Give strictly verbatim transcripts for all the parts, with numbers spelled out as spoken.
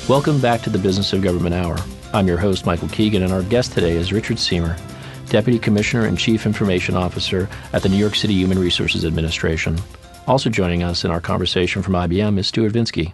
Welcome back to the Business of Government Hour. I'm your host, Michael Keegan, and our guest today is Richard Seymour, Deputy Commissioner and Chief Information Officer at the New York City Human Resources Administration. Also joining us in our conversation from I B M is Stuart Vinsky.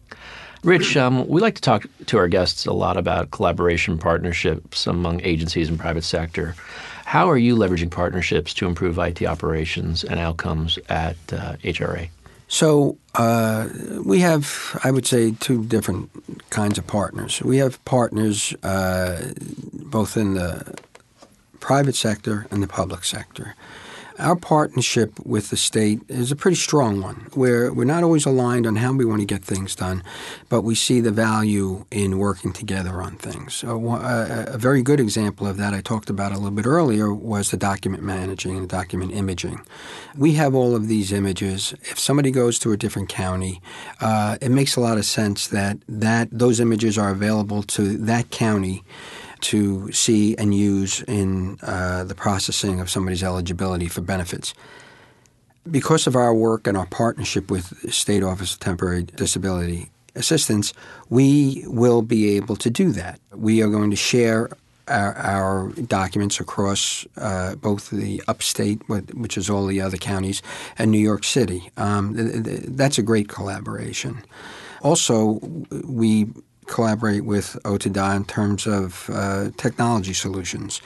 Rich, um, we like to talk to our guests a lot about collaboration partnerships among agencies and private sector. How are you leveraging partnerships to improve I T operations and outcomes at uh, H R A? So uh, we have, I would say, two different kinds of partners. We have partners uh, both in the private sector and the public sector. Our partnership with the state is a pretty strong one, where we're not always aligned on how we want to get things done, but we see the value in working together on things. So uh, a very good example of that I talked about a little bit earlier was the document managing and document imaging. We have all of these images. If somebody goes to a different county, uh, it makes a lot of sense that, that those images are available to that county to see and use in uh, the processing of somebody's eligibility for benefits. Because of our work and our partnership with the State Office of Temporary Disability Assistance, we will be able to do that. We are going to share our, our documents across uh, both the upstate, which is all the other counties, and New York City. Um, th- th- that's a great collaboration. Also, we collaborate with O T D A in terms of uh, technology solutions.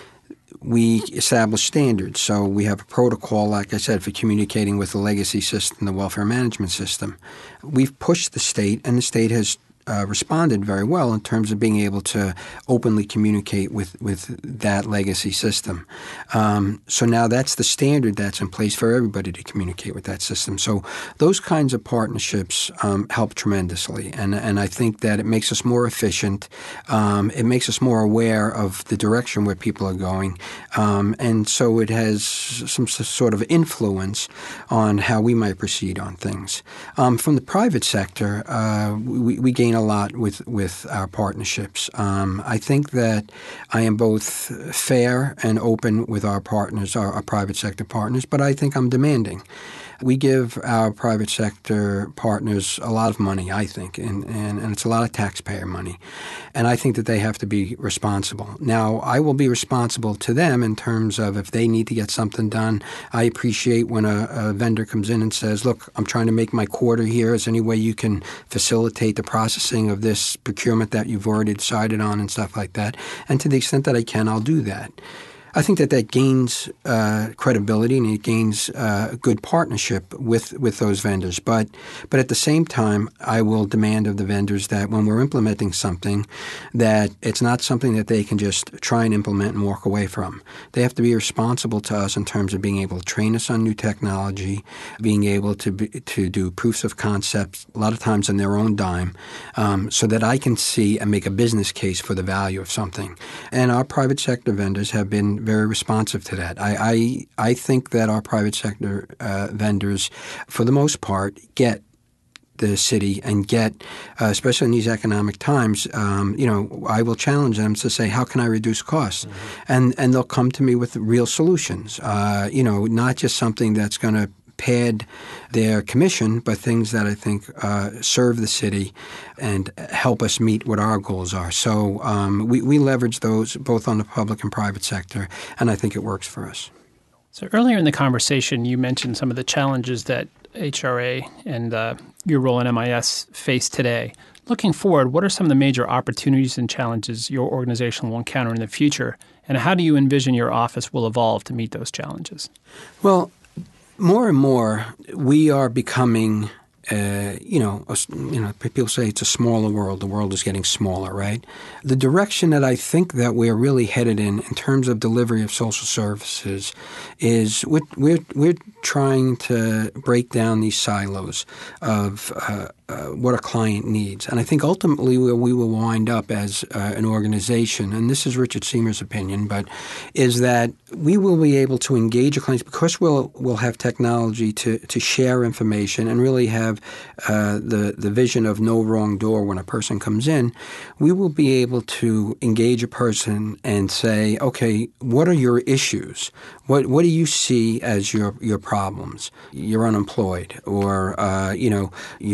We establish standards. So we have a protocol, like I said, for communicating with the legacy system, the welfare management system. We've pushed the state, and the state has uh, responded very well in terms of being able to openly communicate with, with that legacy system. Um, so now that's the standard that's in place for everybody to communicate with that system. So those kinds of partnerships um, help tremendously, and and I think that it makes us more efficient. Um, it makes us more aware of the direction where people are going, um, and so it has some sort of influence on how we might proceed on things. Um, from the private sector, uh, we, we gain a lot with, with our partnerships. Um, I think that I am both fair and open with our partners, our, our private sector partners, but I think I'm demanding. We give our private sector partners a lot of money, I think, and, and, and it's a lot of taxpayer money. And I think that they have to be responsible. Now, I will be responsible to them in terms of if they need to get something done. I appreciate when a, a vendor comes in and says, look, I'm trying to make my quarter here. Is there any way you can facilitate the processing of this procurement that you've already decided on and stuff like that? And to the extent that I can, I'll do that. I think that that gains uh, credibility and it gains uh, good partnership with, with those vendors. But but at the same time, I will demand of the vendors that when we're implementing something, that it's not something that they can just try and implement and walk away from. They have to be responsible to us in terms of being able to train us on new technology, being able to be, to do proofs of concepts, a lot of times on their own dime, um, so that I can see and make a business case for the value of something. And our private sector vendors have been very responsive to that. I I, I think that our private sector uh, vendors, for the most part, get the city and get, uh, especially in these economic times, um, you know, I will challenge them to say, how can I reduce costs? Mm-hmm. And and they'll come to me with real solutions, uh, you know, not just something that's going to pad their commission, but things that I think uh, serve the city and help us meet what our goals are. So um, we, we leverage those both on the public and private sector, and I think it works for us. So earlier in the conversation, you mentioned some of the challenges that H R A and uh, your role in M I S face today. Looking forward, what are some of the major opportunities and challenges your organization will encounter in the future, and how do you envision your office will evolve to meet those challenges? Well, more and more, we are becoming, uh, you know, a, you know, people say it's a smaller world. The world is getting smaller, right? The direction that I think that we're really headed in, in terms of delivery of social services, is we're we're, we're trying to break down these silos of uh, uh, what a client needs. And I think ultimately where we will wind up as uh, an organization, and this is Richard Seymour's opinion, but is that we will be able to engage a client because we'll we'll have technology to, to share information and really have uh, the, the vision of no wrong door when a person comes in. We will be able to engage a person and say, okay, what are your issues? What what do you see? see as your your problems. You're unemployed, or uh, you know you're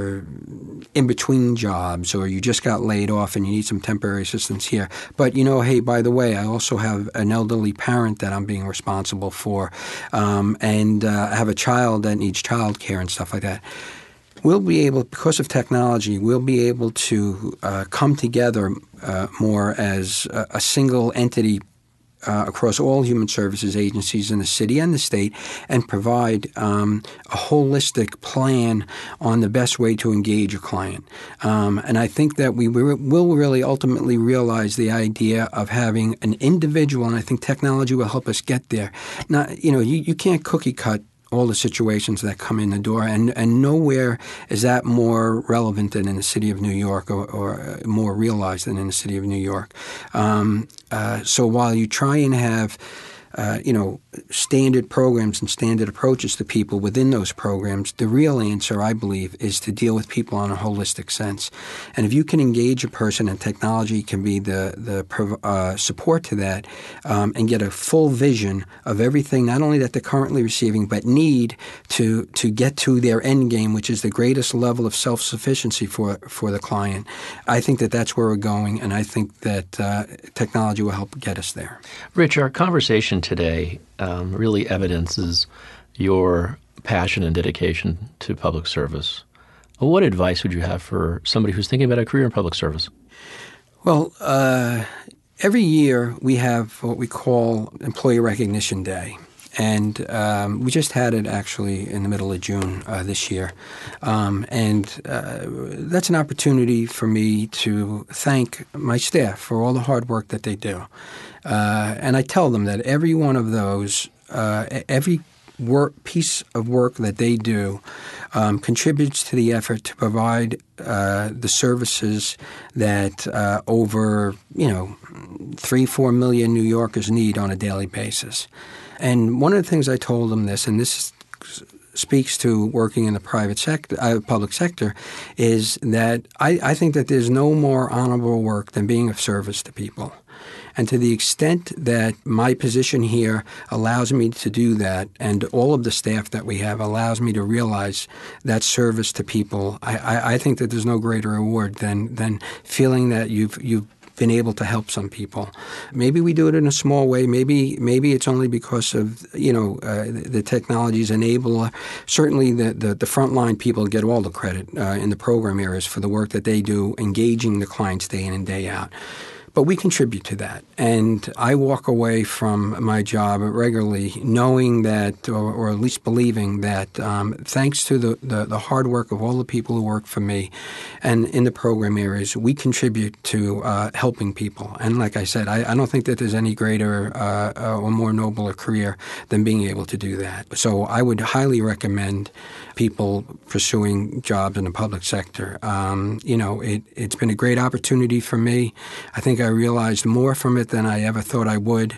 you're in between jobs or you just got laid off and you need some temporary assistance here. But, you know, hey, by the way, I also have an elderly parent that I'm being responsible for, um, and uh, I have a child that needs child care and stuff like that. We'll be able, because of technology, we'll be able to uh, come together uh, more as a, a single entity uh, across all human services agencies in the city and the state and provide um, a holistic plan on the best way to engage a client. Um, and I think that we will really ultimately realize the idea of having an individual, and I think technology will help us get there. Not, you know, you, you can't cookie cut all the situations that come in the door, and, and nowhere is that more relevant than in the city of New York or, or more realized than in the city of New York. Um, uh, so while you try and have Uh, you know, standard programs and standard approaches to people within those programs, the real answer, I believe, is to deal with people in a holistic sense. And if you can engage a person, and technology can be the the uh, support to that, um, and get a full vision of everything, not only that they're currently receiving, but need to to get to their end game, which is the greatest level of self-sufficiency for, for the client, I think that that's where we're going, and I think that uh, technology will help get us there. Rich, our conversation today um, really evidences your passion and dedication to public service. What advice would you have for somebody who's thinking about a career in public service? Well, uh, every year we have what we call Employee Recognition Day. And um, we just had it actually in the middle of June uh, this year. Um, and uh, that's an opportunity for me to thank my staff for all the hard work that they do. Uh, and I tell them that every one of those, uh, every work, piece of work that they do um, contributes to the effort to provide uh, the services that uh, over, you know, three, four million New Yorkers need on a daily basis. And one of the things I told them this, and this speaks to working in the private sector, uh, public sector, is that I, I think that there's no more honorable work than being of service to people. And to the extent that my position here allows me to do that, and all of the staff that we have allows me to realize that service to people, I, I, I think that there's no greater reward than than feeling that you've you've been able to help some people. Maybe we do it in a small way. Maybe maybe it's only because of, you know, uh, the, the technologies enable. Certainly the, the, the frontline people get all the credit uh, in the program areas for the work that they do, engaging the clients day in and day out. But we contribute to that. And I walk away from my job regularly knowing that, or, or at least believing that, um, thanks to the, the, the hard work of all the people who work for me and in the program areas, we contribute to uh, helping people. And like I said, I, I don't think that there's any greater uh, or more nobler career than being able to do that. So I would highly recommend people pursuing jobs in the public sector. Um, you know, it, it's been a great opportunity for me. I think I realized more from it than I ever thought I would.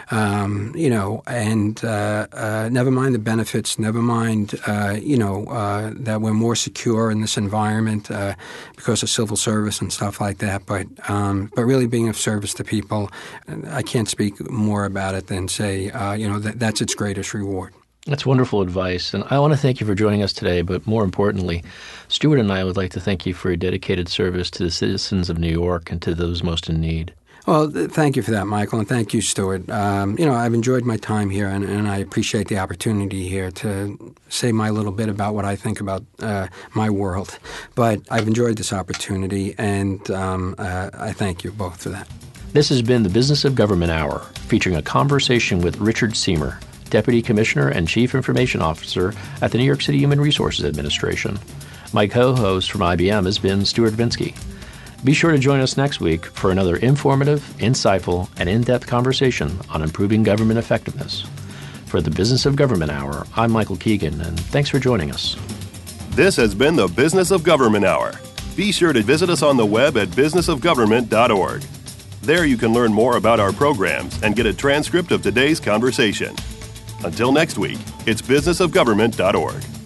Um, you know, and uh, uh, never mind the benefits, never mind, uh, you know, uh, that we're more secure in this environment uh, because of civil service and stuff like that. But um, but really being of service to people, I can't speak more about it than say, uh, you know, that that's its greatest reward. That's wonderful advice, and I want to thank you for joining us today, but more importantly, Stuart and I would like to thank you for your dedicated service to the citizens of New York and to those most in need. Well, th- thank you for that, Michael, and thank you, Stuart. Um, you know, I've enjoyed my time here, and, and I appreciate the opportunity here to say my little bit about what I think about uh, my world. But I've enjoyed this opportunity, and um, uh, I thank you both for that. This has been the Business of Government Hour, featuring a conversation with Richard Seymour, Deputy Commissioner and Chief Information Officer at the New York City Human Resources Administration. My co-host from I B M has been Stuart Vinsky. Be sure to join us next week for another informative, insightful, and in-depth conversation on improving government effectiveness. For the Business of Government Hour, I'm Michael Keegan, and thanks for joining us. This has been the Business of Government Hour. Be sure to visit us on the web at business of government dot org. There you can learn more about our programs and get a transcript of today's conversation. Until next week, it's business of government dot org.